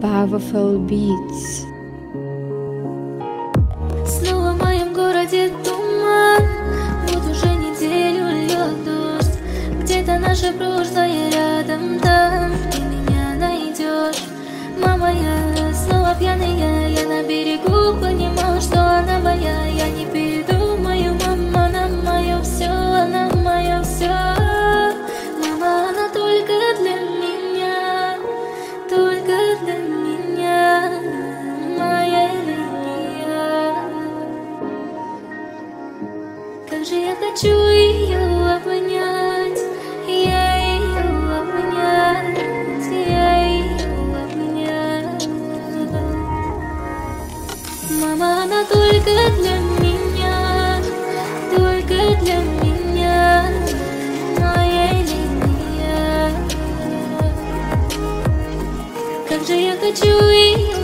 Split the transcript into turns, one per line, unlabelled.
Powerful Beats.
Снова в моем городе туман, вот уже неделю льет дождь. Где-то наше прошлое рядом, там ты меня найдешь. Мама, я снова пьяная, я на берегу понимал, что она моя. Я не передумаю, мама, она мое все, она мое все. Мама, она только для меня, только для меня, моя линия. Как же я хочу ее обнять, я ее обнять, я ее обнять. Мама, она только для меня, только для меня, моя линия. Как же я хочу ее